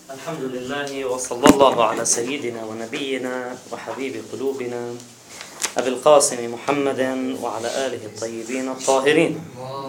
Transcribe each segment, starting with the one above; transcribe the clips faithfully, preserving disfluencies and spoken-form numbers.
الحمد لله وصلى الله على سيدنا ونبينا وحبيب قلوبنا أبي القاسم محمد وعلى آله الطيبين الطاهرين.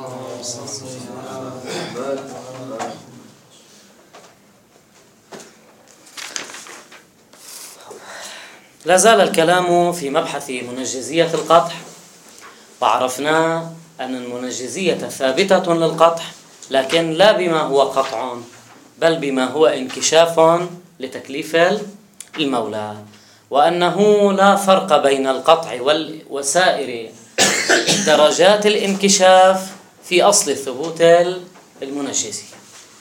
لا زال الكلام في مبحث منجزية القطع، وعرفنا أن المنجزية ثابتة للقطع، لكن لا بما هو قطع بل بما هو انكشاف لتكليف المولى، وأنه لا فرق بين القطع وسائر درجات الانكشاف في أصل ثبوت المنجزية.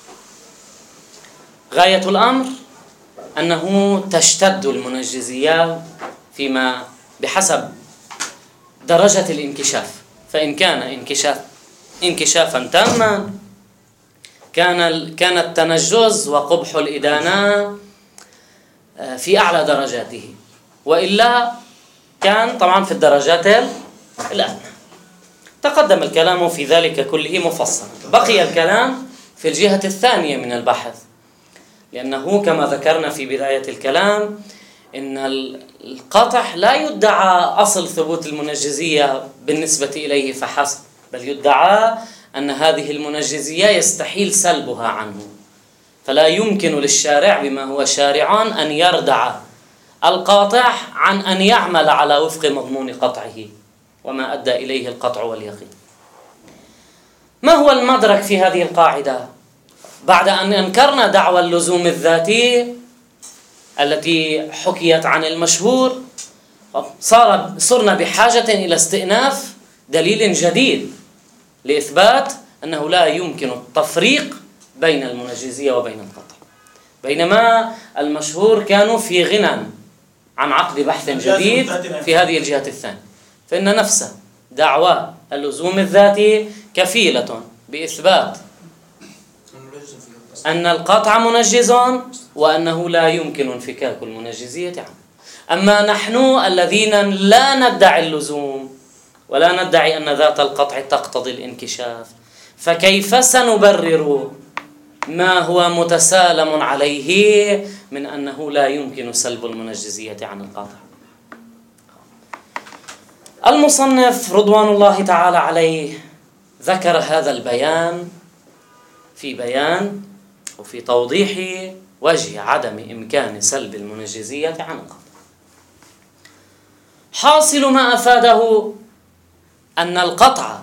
غاية الأمر أنه تشتد المنجزية فيما بحسب درجة الانكشاف، فإن كان انكشاف انكشافا تاما كان كان التنجز وقبح الإدانة في أعلى درجاته، وإلا كان طبعا في الدرجات الأدنى. تقدم الكلام في ذلك كله مفصلا. بقي الكلام في الجهة الثانية من البحث، لأنه كما ذكرنا في بداية الكلام إن القطع لا يدعى أصل ثبوت المنجزية بالنسبة إليه فحسب، بل يدعى أن هذه المنجزية يستحيل سلبها عنه، فلا يمكن للشارع بما هو شارعان أن يردع القاطع عن أن يعمل على وفق مضمون قطعه وما أدى إليه القطع واليقين. ما هو المدرك في هذه القاعدة؟ بعد أن أنكرنا دعوى اللزوم الذاتي التي حكيت عن المشهور، صار صرنا بحاجة إلى استئناف دليل جديد لإثبات أنه لا يمكن التفريق بين المنجزية وبين القطع، بينما المشهور كانوا في غنى عن عقد بحث جديد في هذه الجهة الثانية. فإن نفس دعوى اللزوم الذاتي كفيلة بإثبات أن القطع منجز وأنه لا يمكن انفكاك المنجزية عنه. أما نحن الذين لا ندعي اللزوم ولا ندعي أن ذات القطع تقتضي الانكشاف، فكيف سنبرر ما هو متسالم عليه من أنه لا يمكن سلب المنجزية عن القطع؟ المصنف رضوان الله تعالى عليه ذكر هذا البيان في بيان وفي توضيح وجه عدم إمكان سلب المنجزية عن القطع. حاصل ما أفاده أن القطع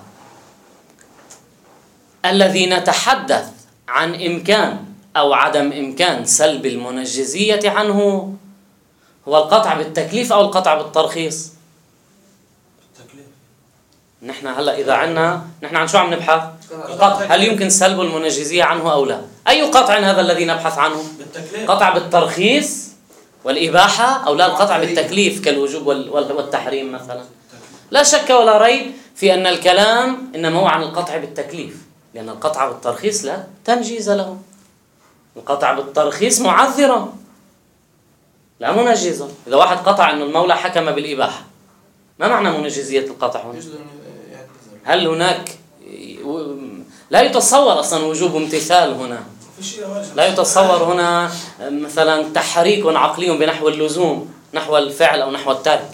الذي نتحدث عن إمكان أو عدم إمكان سلب المنجزية عنه هو القطع بالتكليف أو القطع بالترخيص. التكليف. نحن هلأ إذا عنا نحن عن شو عم نبحث؟ قطع هل يمكن سلب المنجزية عنه أو لا؟ أي قطع هذا الذي نبحث عنه؟ بالتكليف. قطع بالترخيص والإباحة أو لا القطع بالتكليف كالوجوب والتحريم مثلا؟ لا شك ولا ريب في أن الكلام إنما هو عن القطع بالتكليف، لأن القطع بالترخيص لا تنجيز له. القطع بالترخيص معذرا لا منجزا. إذا واحد قطع أن المولى حكم بالإباحة، ما معنى منجزية القطع هنا؟ هل هناك لا يتصور أصلا وجوب امتثال هنا؟ لا يتصور هنا مثلا تحريك عقلي بنحو اللزوم نحو الفعل أو نحو الترك.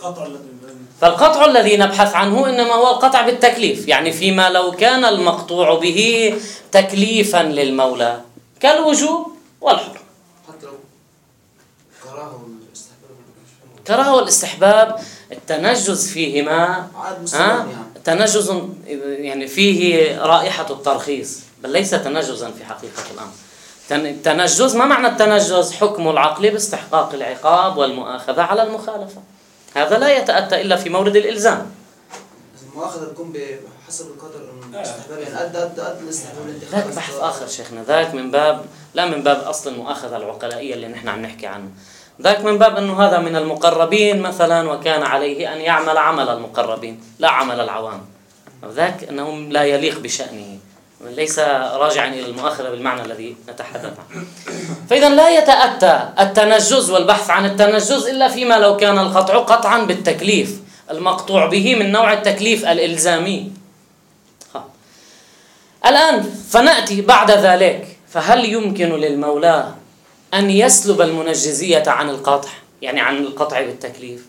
فالقطع الذي نبحث عنه إنما هو القطع بالتكليف، يعني فيما لو كان المقطوع به تكليفا للمولى كالوجوب والحرم. حتى لو كراهة والاستحباب كراهة والاستحباب التنجز فيهما ها تنجز يعني فيه رائحة الترخيص، بل ليس تنجزا في حقيقة الأمر. التنجز ما معنى التنجز؟ حكم العقل باستحقاق العقاب والمؤاخذة على المخالفة. هذا لا يتأتى إلا في مورد الإلزام. المؤاخذة تكون بحسب القدر الاستحباب، يعني أدى أدى أدى الاستحباب الانتخاب. ذاك بحث آخر شيخنا، ذاك من باب لا من باب أصل المؤاخذة العقلائية اللي نحن عم نحكي عنه، ذاك من باب أنه هذا من المقربين مثلا وكان عليه أن يعمل عمل المقربين لا عمل العوام، ذاك أنه لا يليق بشأنه، ليس راجعا إلى المؤاخذة بالمعنى الذي نتحدث عنه. فإذا لا يتأتى التنجز والبحث عن التنجز إلا فيما لو كان القطع قطعا بالتكليف المقطوع به من نوع التكليف الإلزامي. الآن فنأتي بعد ذلك، فهل يمكن للمولى أن يسلب المنجزية عن القطع، يعني عن القطع بالتكليف.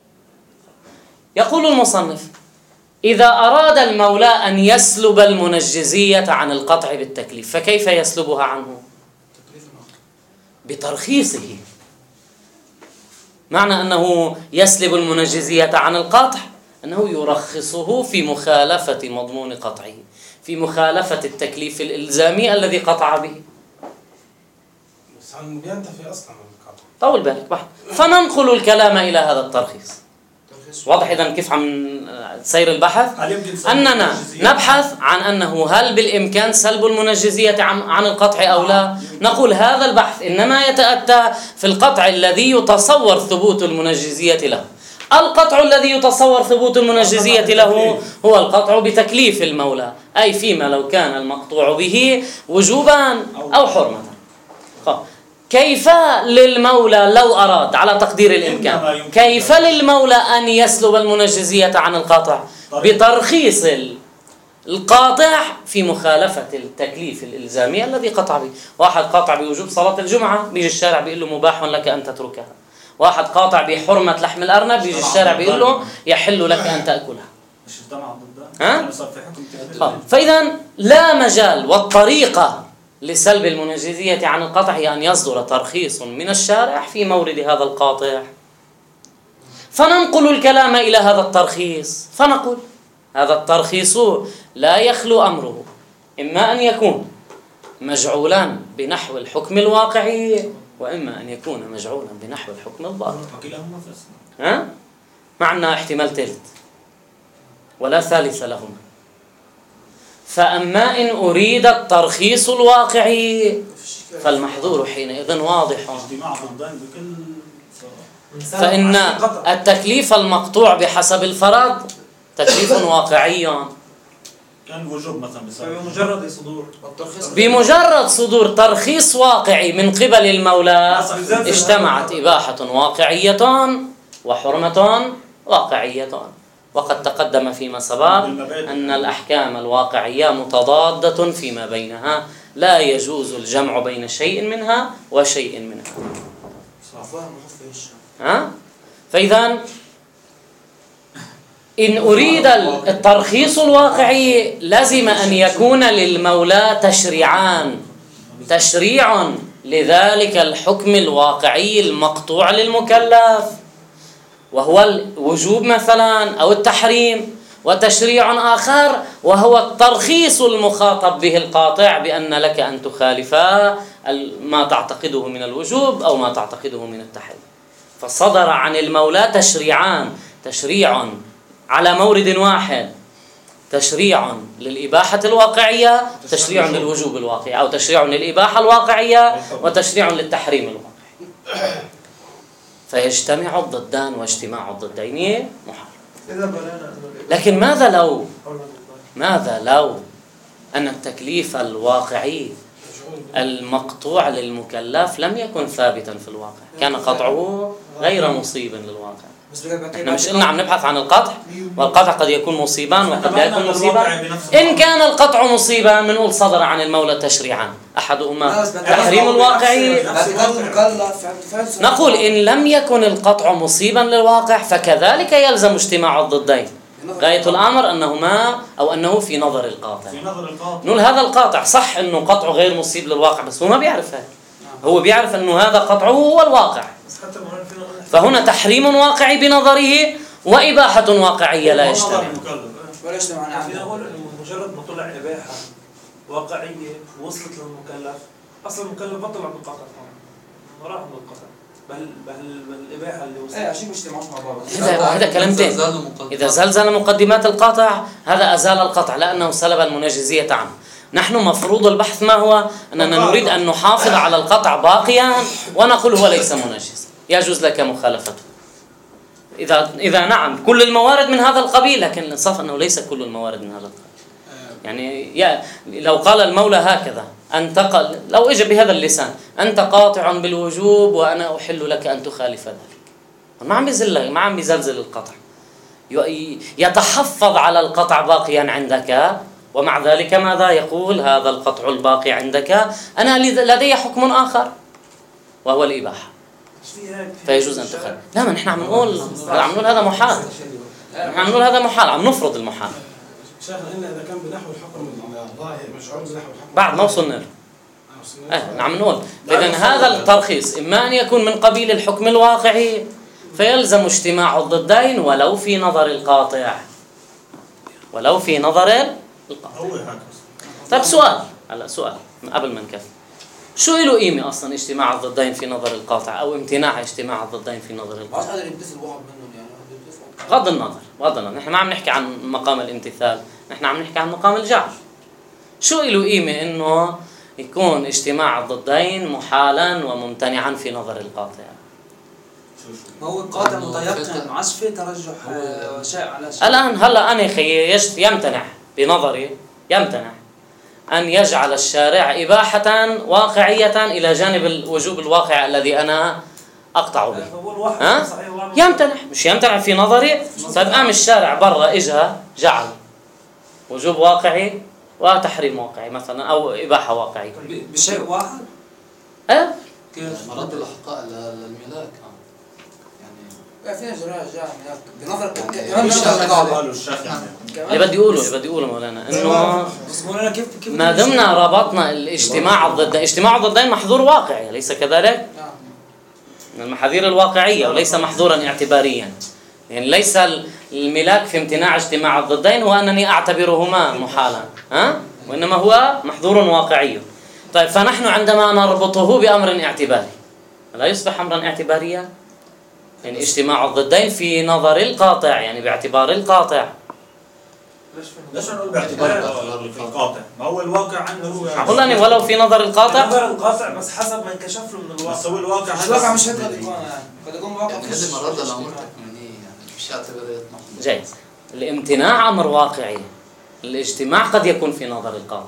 يقول المصنف: إذا أراد المولى أن يسلب المنجزية عن القطع بالتكليف فكيف يسلبها عنه؟ بترخيصه. معنى أنه يسلب المنجزية عن القطع أنه يرخصه في مخالفة مضمون قطعه، في مخالفة التكليف الإلزامي الذي قطع به. بس عن بينتفي أصلا القطع. طول بالك بحث. فننقل الكلام إلى هذا الترخيص. واضح إذن كيف عم تسير البحث؟ أننا نبحث عن أنه هل بالإمكان سلب المنجزية عن القطع أو لا. نقول هذا البحث إنما يتأتى في القطع الذي يتصور ثبوت المنجزية له. القطع الذي يتصور ثبوت المنجزية له هو القطع بتكليف المولى، أي فيما لو كان المقطوع به وجوبا أو حرمة. كيف للمولى لو أراد على تقدير الإمكان، كيف للمولى أن يسلب المنجزية عن القاطع؟ بترخيص القاطع في مخالفة التكليف الإلزامي الذي قطع به. واحد قاطع بوجوب صلاة الجمعة، بيجي الشارع بيقول له مباح لك أن تتركها. واحد قاطع بحرمة لحم الأرنب، بيجي الشارع بيقول له يحل لك أن تأكلها. ها؟ فإذا لا مجال، والطريقة لسلب المنجزية عن القطع هي أن يصدر ترخيص من الشارع في مورد هذا القاطع. فننقل الكلام إلى هذا الترخيص فنقول هذا الترخيص لا يخلو أمره إما أن يكون مجعولا بنحو الحكم الواقعي، وإما أن يكون مجعولا بنحو الحكم الظاهر. ها؟ معنا احتمال ثالث ولا ثالث لهما. فأما إن أريد الترخيص الواقعي فالمحظور حينئذ واضح، فإن التكليف المقطوع بحسب الفرض تكليف واقعي كان وجوب مثلا بمجرد صدور بمجرد صدور ترخيص واقعي من قبل المولى اجتمعت إباحة واقعية وحرمة واقعية. وقد تقدم فيما سبق أن الأحكام الواقعية متضادة فيما بينها، لا يجوز الجمع بين شيء منها وشيء منها. ها؟ فإذا إن أريد الترخيص الواقعي لازم أن يكون للمولى تشريعان: تشريع لذلك الحكم الواقعي المقطوع للمكلف وهو الوجوب مثلا أو التحريم، وتشريع آخر وهو الترخيص المخاطب به القاطع بأن لك أن تخالفا ما تعتقده من الوجوب أو ما تعتقده من التحريم. فصدر عن المولى تشريعان: تشريع على مورد واحد، تشريع للإباحة الواقعية، تشريع للوجوب الواقعي، أو تشريع للإباحة الواقعية وتشريع للتحريم الواقعي. فيجتمع الضدان واجتماع الضدين محال. لكن ماذا لو ماذا لو أن التكليف الواقعي المقطوع للمكلف لم يكن ثابتا في الواقع، كان قطعه غير مصيب للواقع؟ احنا مش قلنا عم نبحث عن القطع، والقطع قد يكون مصيبا وقد لا يكون مصيبا. إن كان القطع مصيبا بنقول صدر عن المولى تشريعان: أحدهما تحريم الواقعي. نقول إن لم يكن القطع مصيبا للواقع فكذلك يلزم اجتماع الضدين. غاية الأمر أنهما أو أنه في نظر القاطع. نقول هذا القاطع صح أنه قطعه غير مصيب للواقع، بس هو ما بيعرف هذا، هو بيعرف أنه هذا قطعه هو الواقع. فهنا تحريم واقعي بنظره وإباحة واقعية لا يجتمع. ولا يجتمع. يعني مجرد ما طلع إباحة واقعية وصلت للمكلف، أصلا المكلف بطلع بالقطع، ما راح بالقطع، بل بل بالإباحة اللي وصلت. إيه عشان بيجتمعوش مع بعض. هذا هذا كلمتين. إذا زلزل مقدمات القطع هذا أزال القطع لأنه سلب المنجزية عنه. نحن مفروض البحث ما هو أننا نريد أن نحافظ على القطع باقيا ونقول هو ليس منجز، يجوز لك مخالفته. إذا إذا نعم كل الموارد من هذا القبيل، لكن الإنصاف أنه ليس كل الموارد من هذا القبيل. يعني يا لو قال المولى هكذا أنت قال لو إجى بهذا اللسان: أنت قاطع بالوجوب وأنا أحل لك أن تخالف ذلك، ما عم بيزل ما عم بيزلزل القطع، يتحفظ على القطع باقيا عندك، ومع ذلك ماذا يقول؟ هذا القطع الباقي عندك أنا لدي حكم آخر. وهو الإباحة، في هيك فيجوز أن تخالف. لا، ما نحن عم نقول عم نقول هذا محال، نحن عم نقول هذا محال، عم نفرض المحال. شيخنا إلا إذا كان بنحو الحكم الظاهر مشعور بنحو الحكم بعد ما وصلنا له. اه نعم نقول إذن هذا الترخيص إما أن يكون من قبيل الحكم الواقعي فيلزم اجتماع الضدين ولو في نظر القاطع، ولو في نظر القاطع. طيب سؤال، هلا سؤال قبل ما نكمل، شو له قيمة أصلا اجتماع الضدين في نظر القاطع أو امتناع اجتماع الضدين في نظر ما القاطع؟ قادر يمتثل واحد منهم يعني. بغض النظر، بغض النظر، نحن ما عم نحكي عن مقام الامتثال، نحن عم نحكي عن مقام الجعل. شو له قيمة إنه يكون اجتماع الضدين محالا وممتنعا في نظر القاطع؟ ما هو القاطع متيقن، ما عادش فيه ترجح شيء على شيء. الآن هلا أنا خيي يمتنع بنظري، يمتنع أن يجعل الشارع إباحة واقعية إلى جانب الوجوب الواقع الذي أنا أقطع به. ها؟ يمتنع، مش يمتنع في نظري. طيب قام الشارع برا إجا جعل وجوب واقعي وتحريم واقعي مثلا أو إباحة واقعية بشيء واحد؟ أه؟ كيف؟ مرد الأحقاء للملاك يعني فينا جراء جاء بنظر اللي بدي أقوله اللي بدي أقوله مولانا إنه بس مولانا كيف كيف ما دمنا ربطنا الاجتماع الضدين، اجتماع الضدين محظور واقعي أليس كذلك؟ من المحاذير الواقعية وليس محظورا اعتباريا. يعني ليس الملاك في امتناع اجتماع الضدين هو أنني أعتبرهما محالا، ها؟ وإنما هو محظور واقعي. طيب فنحن عندما نربطه بأمر اعتباري لا يصبح أمرا اعتباريا؟ يعني اجتماع الضدين في نظر القاطع يعني باعتبار القاطع. ليش نقول باعتبار القاطع؟ ما هو الواقع عنده هو أقول أنا ولو في نظر القاطع. نظر القاطع بس حسب ما انكشف له من الواقع. بس هو الواقع مش الواقع مش هيك قد يكون يعني قد يكون واقع يعني هذه مرد الأمور تكوينية يعني مش اعتبارية محضة. جيد. الامتناع أمر واقعي، الاجتماع قد يكون في نظر القاطع.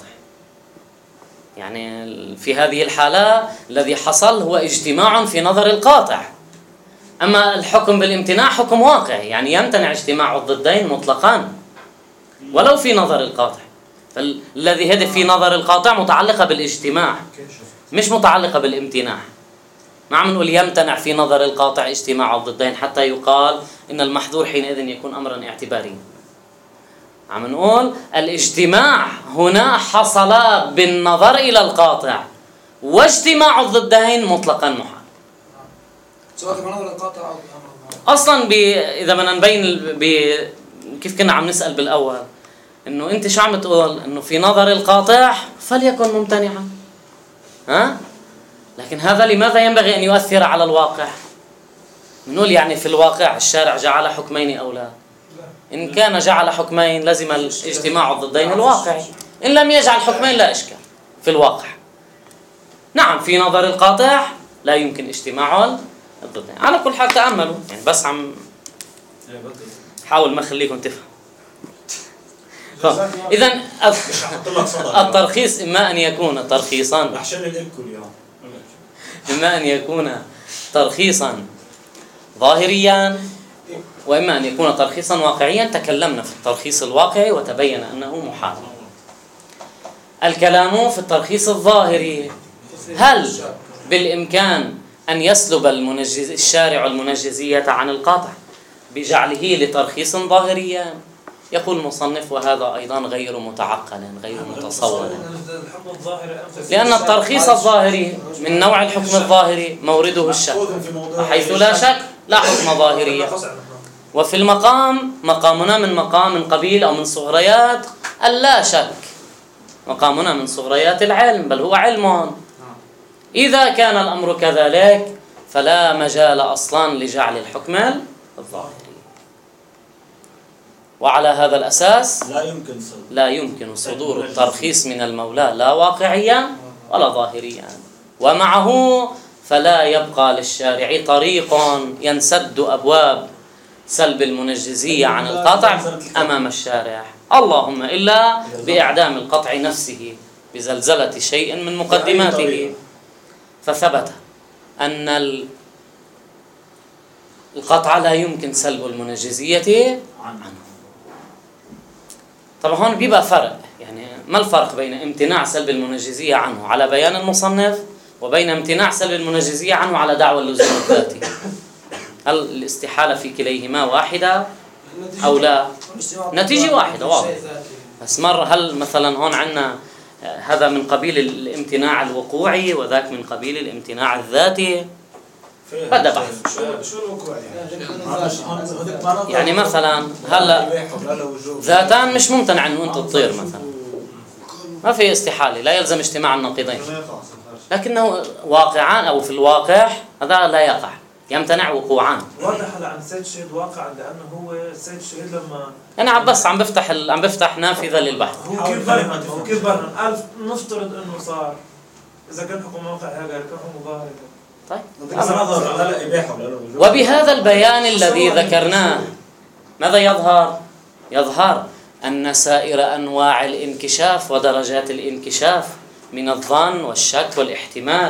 يعني في هذه الحالة الذي حصل هو اجتماع في نظر القاطع. أما الحكم بالامتناع حكم واقعي يعني يمتنع اجتماع الضدين مطلقا ولو في نظر القاطع. فالذي هدف في نظر القاطع متعلقة بالاجتماع مش متعلقة بالامتناع. ما عم نقول يمتنع في نظر القاطع اجتماع الضدين حتى يقال إن المحظور حينئذ يكون أمرا اعتباريا. عم نقول الاجتماع هنا حصل بالنظر إلى القاطع واجتماع الضدين مطلقا محال سواء بنظر القاطع أو بأمر أصلا ب... إذا بدنا نبين ب... كيف كنا عم نسأل بالأول إنه أنت شو عم تقول إنه في نظر القاطع فليكن ممتنعا، ها؟ لكن هذا لماذا ينبغي أن يؤثر على الواقع؟ نقول يعني في الواقع الشارع جعل حكمين أو لا؟ إن كان جعل حكمين لزم الاجتماع الضدين الواقعي، إن لم يجعل حكمين لا إشكال في الواقع. نعم في نظر القاطع لا يمكن اجتماع الضدين. على كل حال تأملوا يعني بس عم حاول ما خليكم تفهم. إذن الترخيص إما أن يكون ترخيصا إما أن يكون ترخيصا ظاهريا وإما أن يكون ترخيصا واقعيا. تكلمنا في الترخيص الواقعي وتبين أنه محال. الكلام في الترخيص الظاهري، هل بالإمكان أن يسلب المنجز الشارع المنجزية عن القاطع بجعله لترخيص ظاهريا؟ يقول المصنف وهذا أيضا غير متعقل غير متصور، لأن الترخيص الظاهري من نوع الحكم الظاهري مورده الشك، وحيث لا شك لا حكم ظاهرية. وفي المقام مقامنا من مقام من قبيل أو من صغريات اللا شك، مقامنا من صغريات العلم بل هو علم. إذا كان الأمر كذلك فلا مجال أصلا لجعل الحكم الظاهري. وعلى هذا الأساس لا يمكن لا يمكن صدور الترخيص من المولى لا واقعيا ولا ظاهريا. ومعه فلا يبقى للشارع طريق ينسد أبواب سلب المنجزية عن القطع أمام الشارع، اللهم إلا بإعدام القطع نفسه بزلزلة شيء من مقدماته. فثبت أن القطع لا يمكن سلب المنجزية عنه. طبعا هون بيبقى فرق، يعني ما الفرق بين امتناع سلب المنجزية عنه على بيان المصنف وبين امتناع سلب المنجزية عنه على دعوى اللزوم الذاتي. هل الاستحالة في كليهما واحدة أو لا؟ نتيجة واحدة واضح. بس مرة هل مثلا هون عندنا هذا من قبيل الامتناع الوقوعي وذاك من قبيل الامتناع الذاتي؟ بدأ بحث. شو الوقوع يعني؟ يعني مثلا هلا ذاتان مش ممتنع انه انت تطير مثلا، ما في استحالة، لا يلزم اجتماع النقيضين، لكنه واقعان او في الواقع هذا لا يقع، يمتنع وقوعان. واضح هلا عن سيد الشهيد واقعا لانه هو السيد الشهيد لما انا عم بس عم بفتح ال... عم بفتح نافذة للبحث. هو كيف برهن هو كيف برهن قال نفترض انه صار اذا كان حكم موقع هذا كان حكم ظاهر. طيب وبهذا البيان الذي ذكرناه ماذا يظهر؟ يظهر أن سائر أنواع الانكشاف ودرجات الانكشاف من الظن والشك والاحتمال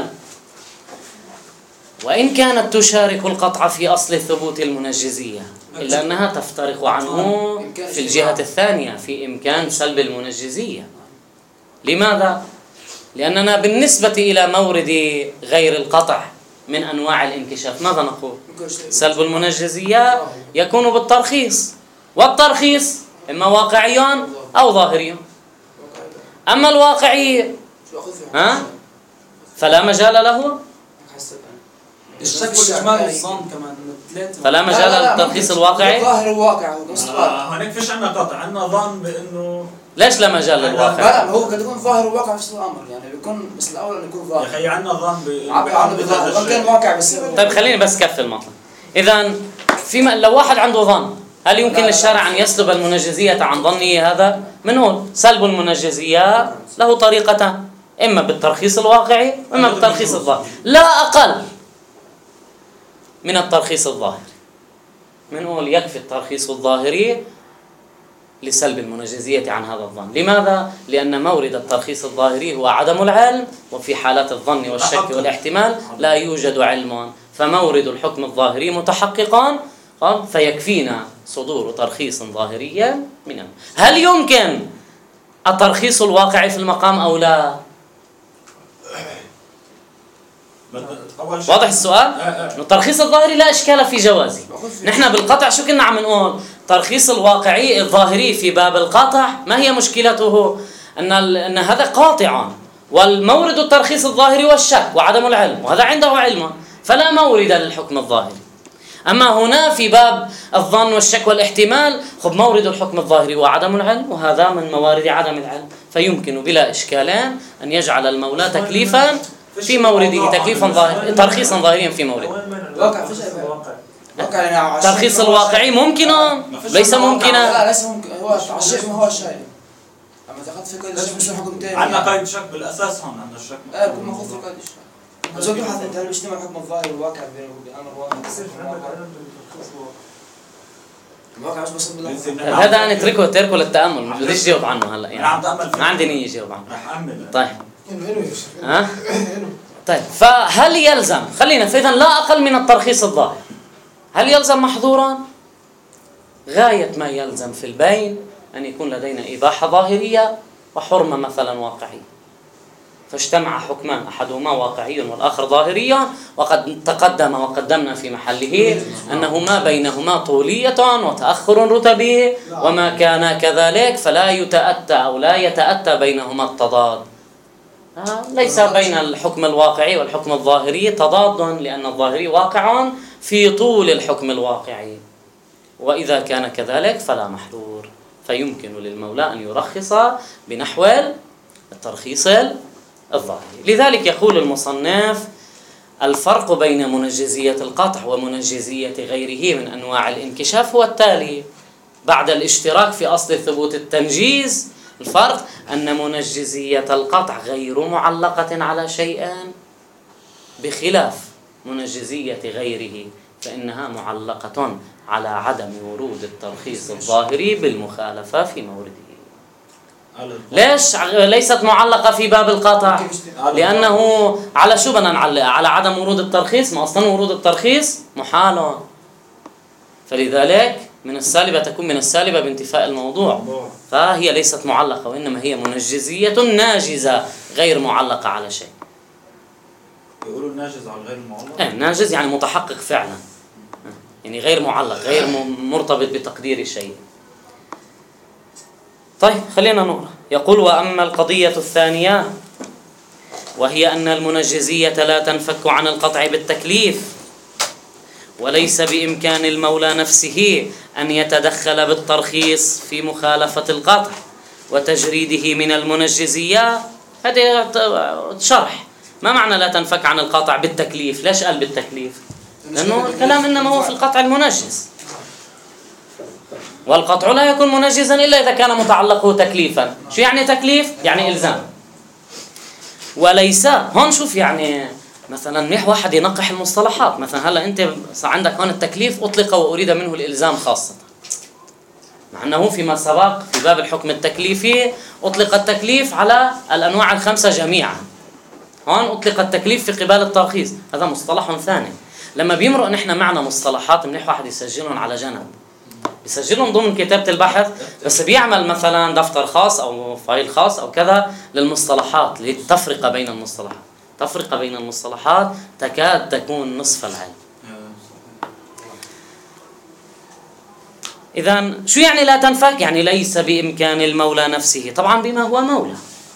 وإن كانت تشارك القطع في أصل ثبوت المنجزية إلا أنها تفترق عنه في الجهة الثانية في إمكان سلب المنجزية. لماذا؟ لأننا بالنسبة إلى مورد غير القطع من أنواع الانكشاف ماذا نقول؟ سلب المنجزية يكون بالترخيص، والترخيص إما واقعي أو ظاهري. أما الواقعي ها فلا مجال له، الشك والاحتمال والظن كمان ثلاثة، فلا مجال للترخيص الواقعي. ظاهر وواقع هناك فيش عندنا قطع، عندنا ظن بانه ليش لا مجال للواقع؟ لا هو قد يكون ظاهر وواقع في نفس الامر، يعني بيكون مثل الاول انه يكون يا ظاهر. اخي عندنا ظن ب كان واقع بس. طيب خليني بس كفي المطلب. إذا فيما لو واحد عنده ظن هل يمكن للشارع أن يسلب المنجزية عن ظنه هذا؟ من هون سلب المنجزية له طريقتان، إما بالترخيص الواقعي وإما بالترخيص الظاهري، لا أقل من الترخيص الظاهري. منقول يكفي الترخيص الظاهري لسلب المنجزية عن هذا الظن. لماذا؟ لأن مورد الترخيص الظاهري هو عدم العلم، وفي حالات الظن والشك والاحتمال لا يوجد علم، فمورد الحكم الظاهري متحققا فيكفينا صدور ترخيص ظاهريا منه. هل يمكن الترخيص الواقعي في المقام أو لا؟ واضح السؤال؟ الترخيص الظاهري لا إشكال في جوازه. نحن بالقطع شو كنا عم نقول؟ ترخيص الواقعي الظاهري في باب القطع ما هي مشكلته؟ أن أن هذا قاطع، والمورد الترخيص الظاهري والشك وعدم العلم، وهذا عنده علم فلا مورد للحكم الظاهري. أما هنا في باب الظن والشك والاحتمال خب مورد الحكم الظاهري وعدم العلم، وهذا من موارد عدم العلم، فيمكن بلا إشكالان أن يجعل المولى تكليفا في مورده، تكليفا ظاهريا ترخيصا ظاهريا في مورده. واقع فيش واقع يعني الترخيص الواقعي ممكنا ليس ممكنا. لا ليس ممكن، هو الشيء ما هو الشيء. اما اذا اخذت في قيد الشك مش حكم ثاني. عندنا قيد شك بالاساس، هون عندنا الشك اه كل ما اخذ في قيد الشك. بس بحث انت هل بيجتمع الحكم الظاهري والواقع بامر واقع؟ الواقع مش بس هذا انا اتركه اتركه للتامل، مش بديش اجاوب عنه هلا يعني. عم تامل ما عندي نيه اجاوب عنه. رح امل. طيب ها طيب فهل يلزم خلينا فاذا لا اقل من الترخيص الظاهر، هل يلزم محظورا؟ غايه ما يلزم في البين ان يكون لدينا اباحه ظاهريه وحرمه مثلا واقعيه، فاجتمع حكمان احدهما واقعي والاخر ظاهري، وقد تقدم وقدمنا في محله انه ما بينهما طوليه وتاخر رتبي، وما كان كذلك فلا يتاتى او لا يتاتى بينهما التضاد. ليس بين الحكم الواقعي والحكم الظاهري تضاد، لان الظاهري واقع في طول الحكم الواقعي، واذا كان كذلك فلا محظور، فيمكن للمولى ان يرخص بنحو الترخيص الظاهري. لذلك يقول المصنف الفرق بين منجزية القطع ومنجزية غيره من أنواع الانكشاف هو التالي: بعد الاشتراك في أصل ثبوت التنجيز، الفرق أن منجزية القطع غير معلقة على شيء، بخلاف منجزية غيره فإنها معلقة على عدم ورود الترخيص الظاهري بالمخالفة في مورده. ليش ليست معلقة في باب القطع؟ لأنه على شو بدنا نعلق؟ على عدم ورود الترخيص، ما أصلا ورود الترخيص محال، فلذلك من السالبة تكون من السالبة بانتفاء الموضوع، فهي ليست معلقة وإنما هي منجزية ناجزة غير معلقة على شيء. بيقولوا الناجز على غير المعلق. ايه ناجز يعني متحقق فعلا، يعني غير معلق، غير مرتبط بتقدير شيء. طيب خلينا نقرأ. يقول: وأما القضية الثانية وهي أن المنجزية لا تنفك عن القطع بالتكليف، وليس بإمكان المولى نفسه أن يتدخل بالترخيص في مخالفة القطع وتجريده من المنجزية. هذا شرح. ما معنى لا تنفك عن القطع بالتكليف؟ ليش قال بالتكليف؟ لأنه الكلام إنما هو في القطع المنجز، والقطع لا يكون منجزا إلا إذا كان متعلقه تكليفا. شو يعني تكليف؟ يعني إلزام. وليس هون شوف يعني مثلا منيح واحد ينقح المصطلحات. مثلا هلا أنت عندك هون التكليف أطلق وأريد منه الإلزام خاصة، مع أنه فيما سبق في باب الحكم التكليفي أطلق التكليف على الأنواع الخمسة جميعا. هون أطلق التكليف في قبال الترخيص، هذا مصطلح ثاني. لما بيمرق نحن معنا مصطلحات منيح واحد يسجلهم على جنب، يسجلهم ضمن كتابة البحث، بس بيعمل مثلا دفتر خاص أو فايل خاص أو كذا للمصطلحات، للتفرقة بين المصطلحات. تفرقة بين المصطلحات تكاد تكون نصف العلم. إذن شو يعني لا تنفك؟ يعني ليس بإمكان المولى نفسه، طبعا بما هو مولى،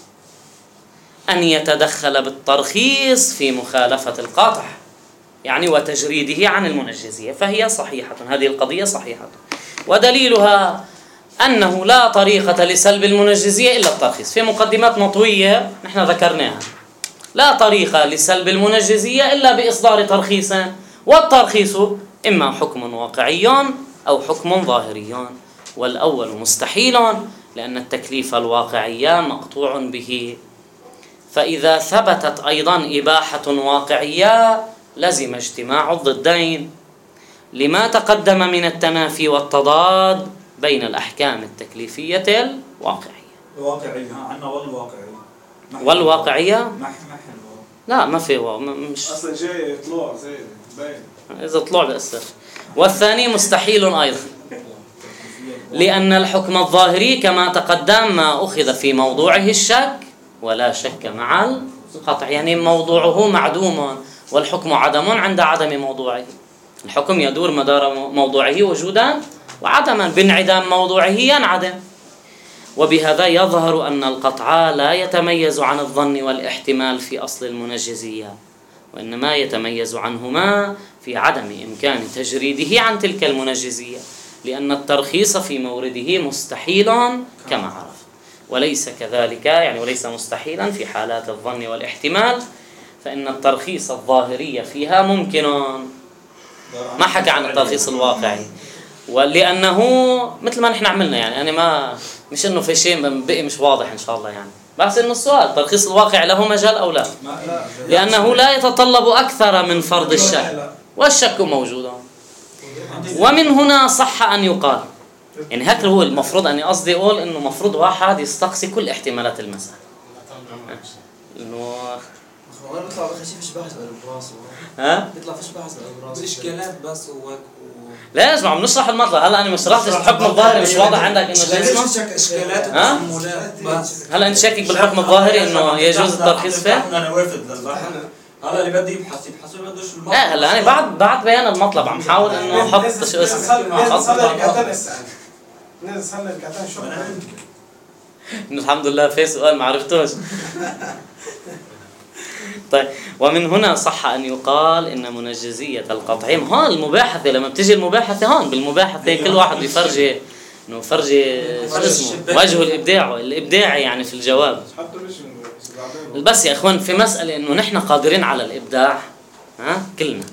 أن يتدخل بالترخيص في مخالفة القاطع يعني وتجريده عن المنجزية. فهي صحيحة، هذه القضية صحيحة. ودليلها أنه لا طريقة لسلب المنجزية إلا الترخيص. في مقدمات مطوية نحن ذكرناها، لا طريقة لسلب المنجزية إلا بإصدار ترخيص، والترخيص إما حكم واقعي أو حكم ظاهري، والأول مستحيل لأن التكليف الواقعي مقطوع به. فإذا ثبتت أيضا إباحة واقعية لزم اجتماع الضدين لما تقدم من التنافي والتضاد بين الأحكام التكليفية الواقعية. الواقعية عنا والواقعية والواقعية مح مح لا ما في واو، مش اصلا جاي طلوع زي باين إذا طلوع بأثر. والثاني مستحيل أيضا لأن الحكم الظاهري كما تقدم ما أخذ في موضوعه الشك ولا شك مع القطع، يعني موضوعه معدوم والحكم عدم عند عدم موضوعه. الحكم يدور مدار موضوعه وجودا وعدما، بانعدام موضوعه ينعدم. وبهذا يظهر أن القطع لا يتميز عن الظن والاحتمال في أصل المنجزية، وإنما يتميز عنهما في عدم إمكان تجريده عن تلك المنجزية، لأن الترخيص في مورده مستحيل كما عرف، وليس كذلك يعني وليس مستحيلا في حالات الظن والاحتمال، فإن الترخيص الظاهري فيها ممكن. ما حكى عن الترخيص الواقعي، ولأنه مثل ما نحن عملنا، يعني أنا ما مش إنه في شيء بقي مش واضح إن شاء الله، يعني بس إنه السؤال الترخيص الواقعي له مجال أو لا، لأنه لا يتطلب أكثر من فرض الشك، والشك موجود. ومن هنا صح أن يقال، يعني هكذا هو المفروض أني قصدي أقول إنه مفروض واحد يستقصي كل احتمالات المسألة، إنه وانا بيطلع بخشي فيش بحث بالبراس، ها بيطلع فيش بحث بالبراس اشكالات بس و لا اسمع بنشرح المطلب. هلا انا ما شرحتش الحكم الظاهري، مش واضح عندك انه شو اسمه؟ اشكالات ها؟ وتأملات بس. هلا انت شاكك بالحكم الظاهري انه يجوز الترخيص فيه؟ انا وافد للبحث. هلا اللي بدي يبحث يبحث ما بدوش المطلب. لا هلا انا بعد بعد بيان المطلب عم حاول انه احط شو اسمه نزل صلي ركعتين شو انه الحمد لله في سؤال ما عرفتوش. طيب ومن هنا صح أن يقال إن منجزية القطع هون المباحثة، لما بتجي المباحثة هون بالمباحثة كل واحد بيفرجي إنه يفرجي شو اسمه وجهه الإبداع الإبداعي يعني في الجواب. بس يا إخوان في مسألة إنه نحن قادرين على الإبداع، ها كلنا،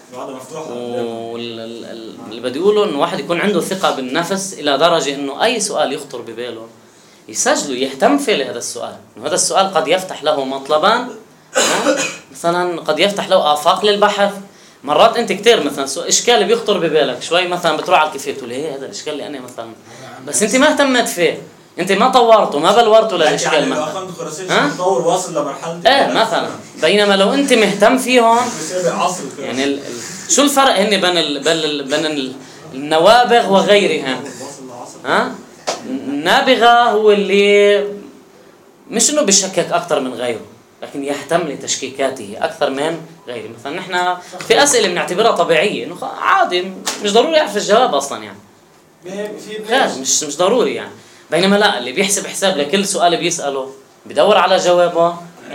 واللي بدي أقوله إنه واحد يكون عنده ثقة بالنفس إلى درجة إنه أي سؤال يخطر بباله يسجله يهتم فيه لهذا السؤال، إنه هذا السؤال قد يفتح له مطلبا، مثلا قد يفتح له آفاق للبحث. مرات انت كتير مثلا سؤال اشكال بيخطر ببالك شوي، مثلا بتروح على الكيفيه تقول ايه هذا الاشكال اللي انا مثلا، بس انت ما اهتمت فيه، انت ما طورته ما بلورته للاشكال يعني مثلا، لو اخذت خراسان تطور واصل لمرحله ايه مثلا، بينما لو انت مهتم فيهم يعني ال... ال... شو الفرق هن بين ال... بين ال... بين ال... النوابغ وغيرها؟ ها النابغه هو اللي مش انه بيشكك اكثر من غيره، لكن يهتم لتشكيكاته أكثر من غيره. مثلا نحن في أسئلة بنعتبرها طبيعية إنه عادي مش ضروري يعرف الجواب أصلا يعني خير مش مش ضروري يعني. بينما لا، اللي بيحسب حساب لكل سؤال بيسأله بدور على جوابه.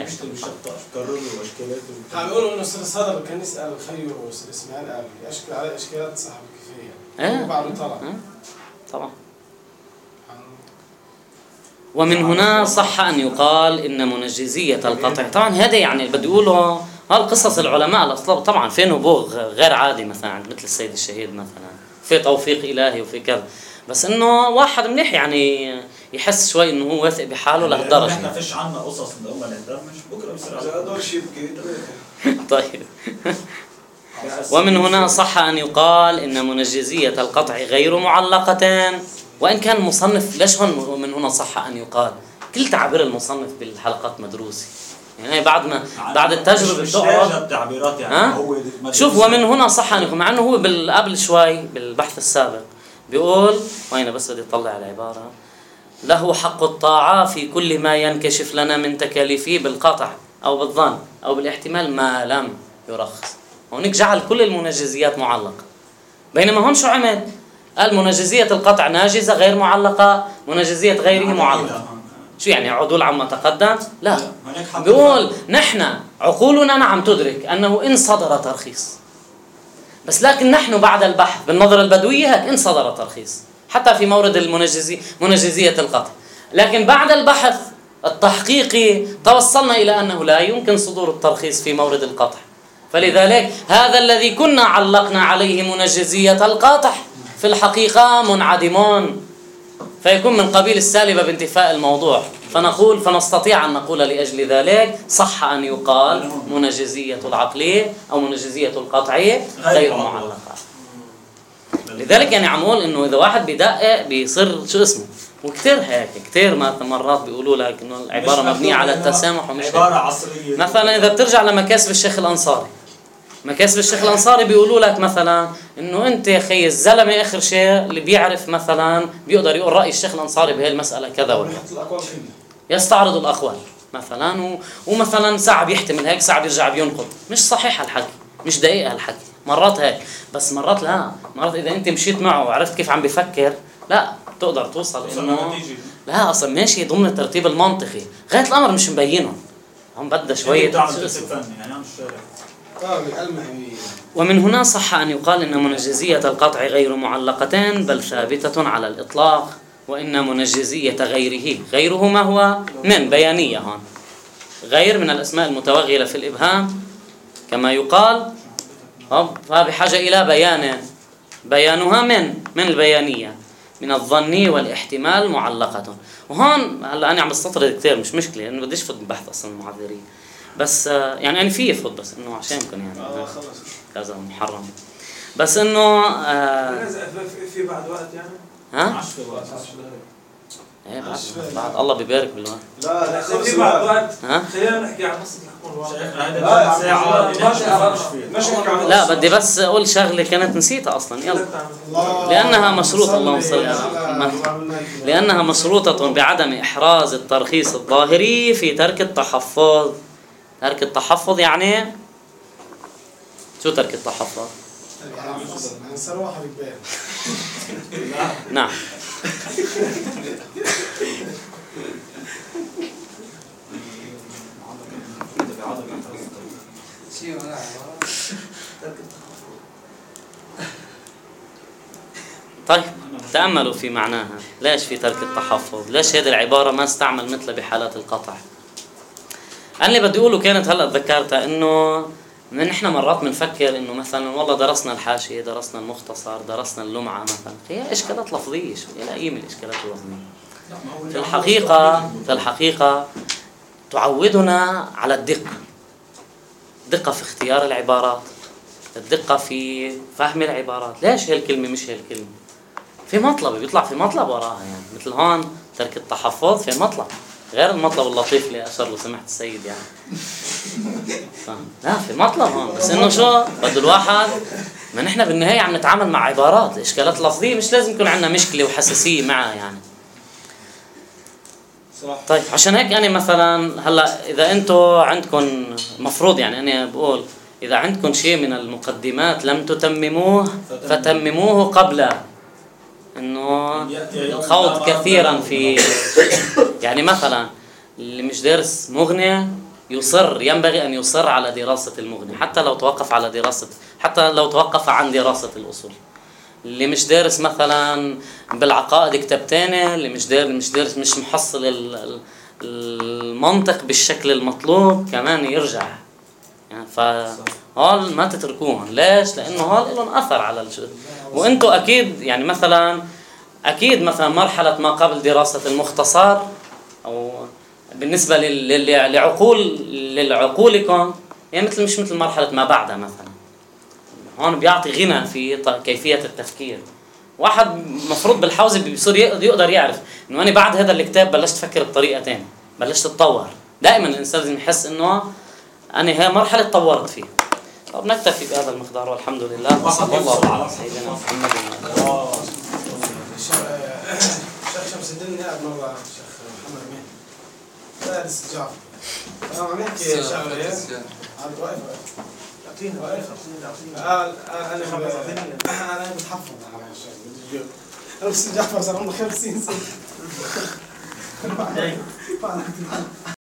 عم يقولوا انه استاذ صدر كان يسال خيو واستاذ اسماعيل قال يشكل على اشكالات صاحب الكفايه. ايه بعده طلع طبعا. ومن هنا صح ان يقال ان منجزيه القطع، طبعا هذا يعني بدي اقوله هالقصص العلماء الاصلاب طبعا في نبوغ غير عادي مثلا عند مثل السيد الشهيد مثلا، في توفيق الهي وفي كذا، بس انه واحد منيح يعني يحس شوي انه هو واثق بحاله لهالدرجه. احنا فيش عنا قصص نقولها نهتم مش بكره بصير على دور شبكه. طيب. ومن هنا صح ان يقال ان منجزيه القطع غير معلقه، وان كان المصنف ليش هون من هنا صح ان يقال؟ كل تعابير المصنف بالحلقات مدروسه يعني بعد ما بعد التجربه بتقعد التعبيرات يعني هو شوف. ومن هنا صح ان يقول، مع انه هو قبل شوي بالبحث السابق بيقول وين بس بدي اطلع على العباره، له حق الطاعة في كل ما ينكشف لنا من تكاليفه بالقطع أو بالظن أو بالاحتمال ما لم يرخص. هونيك جعل كل المنجزيات معلقة، بينما هون شو عمل؟ قال منجزية القطع ناجزة غير معلقة، منجزية غيره معلقة. شو يعني عدول عما تقدم؟ لا، بيقول نحن عقولنا نعم تدرك أنه إن صدر ترخيص، بس لكن نحن بعد البحث بالنظرة البدوية هيك إن صدر ترخيص حتى في مورد المنجزية منجزية القطع، لكن بعد البحث التحقيقي توصلنا إلى أنه لا يمكن صدور الترخيص في مورد القطع، فلذلك هذا الذي كنا علقنا عليه منجزية القطع في الحقيقة منعدم، فيكون من قبيل السالبة بانتفاء الموضوع، فنقول فنستطيع أن نقول لأجل ذلك صح أن يقال منجزية العقلية أو منجزية القطعية غير معلقة. لذلك يعني عمول انه اذا واحد بدقق بيصير شو اسمه، وكتير هيك كتير مرات بيقولوا لك انه العباره مبنيه على التسامح ومش عباره عصريه. مثلا اذا بترجع لمكاسب الشيخ الانصاري، مكاسب الشيخ الانصاري بيقولوا لك مثلا انه انت يا اخي الزلمه اخر شيء اللي بيعرف مثلا بيقدر يقول راي الشيخ الانصاري بهي المساله كذا ولا يستعرض الاقوال مثلا و... ومثلا ساعه بيحتمل هيك ساعه بيرجع بينقض. مش صحيح هالحكي، مش دقيق هالحكي، مرات هيك بس مرات لا، مرات اذا انت مشيت معه وعرفت كيف عم بفكر لا تقدر توصل انه لا اصلا ماشي ضمن الترتيب المنطقي. غايه الامر مش مبينهم، هم بدها شويه يعني ومن هنا صح ان يقال ان منجزيه القطع غير معلقه بل ثابته على الاطلاق، وان منجزيه غيره، غيره ما هو من بيانيه، هون غير من الاسماء المتوغله في الابهام كما يقال فبحاجة إلى بيان، بيانها من من البيانية من الظني والاحتمال معلقة. وهون هلا أنا عم بستطرد كثير مش مشكلة لأنه بديش فوت ببحث أصلا المعذرين، بس يعني أنا فيه فوت بس إنه عشان يمكن يعني كذا محرم، بس إنه آه في بعد وقت يعني ها؟ ايه بعد, بعد الله بيبارك بالوقت. لا لا في بعد وقت خلينا نحكي عن قصة الحكم. لا بدي بس اقول شغله كانت نسيتها اصلا، يلا لانها مشروطه، اللهم صل على لانها مشروطه بعدم احراز الترخيص الظاهري في ترك التحفظ. ترك التحفظ يعني شو ترك التحفظ؟ نعم طيب تأملوا في معناها، ليش في ترك التحفظ؟ ليش هذه العبارة ما استعمل مثل بحالات القطع؟ أنا اللي بدي أقوله كانت هلأ تذكرتها إنه من إحنا مرات بنفكر إنه مثلا والله درسنا الحاشية، درسنا المختصر، درسنا اللمعة مثلا، هي إشكالات لفظية، شو إلى أي من الإشكالات اللفظية؟ في الحقيقة في الحقيقة تعودنا على الدقة، دقة في اختيار العبارات، الدقة في فهم العبارات. ليش هالكلمة مش هالكلمة؟ في مطلب بيطلع في مطلب وراها، يعني مثل هون ترك التحفظ في مطلب غير المطلب اللطيف اللي أشار له سماحة السيد يعني. لا في مطلب هون، بس إنه شو بده الواحد، ما نحن بالنهاية عم نتعامل مع عبارات، إشكالات لفظية مش لازم يكون عندنا مشكلة وحساسية معها يعني. طيب عشان هيك أنا مثلا هلا إذا أنتم عندكم مفروض يعني أنا بقول إذا عندكم شيء من المقدمات لم تتمموه فتمموه قبل إنه الخوض كثيرا في يعني مثلا اللي مش دارس مغني يصر ينبغي أن يصر على دراسة المغني حتى لو توقف على دراسة حتى لو توقف عن دراسة الأصول. اللي مش دارس مثلا بالعقائد كتاب تاني، اللي مش دارس مش دارس مش محصل المنطق بالشكل المطلوب كمان يرجع يعني. فهول ما تتركوهم. ليش؟ لأنه هول لهم أثر على الشغل. وأنتم أكيد يعني مثلا أكيد مثلا مرحلة ما قبل دراسة المختصر أو بالنسبة للعقول للعقولكم يعني مثل مش مثل مرحلة ما بعدها مثلا. هون بيعطي غنى في كيفية التفكير. واحد مفروض بالحوزة بيصير يقدر يعرف إنه أنا بعد هذا الكتاب بلشت أفكر بطريقة تانية، بلشت أتطور. دائما الإنسان لازم يحس إنه أنا هي مرحلة تطورت فيها. طب نكتفي بهذا المقدار والحمد لله وصلى الله على سيدنا محمد. الشيخ شمس الدين قاعد مرة الشيخ محمد أمين فارس جعفر. أنا عم نحكي شغلة هيك عاد واقف أعطيني واقف أنا أنا متحفظ على هالشيء بدي أجيب أنا بس جعفر صار عمره خمسين سنة.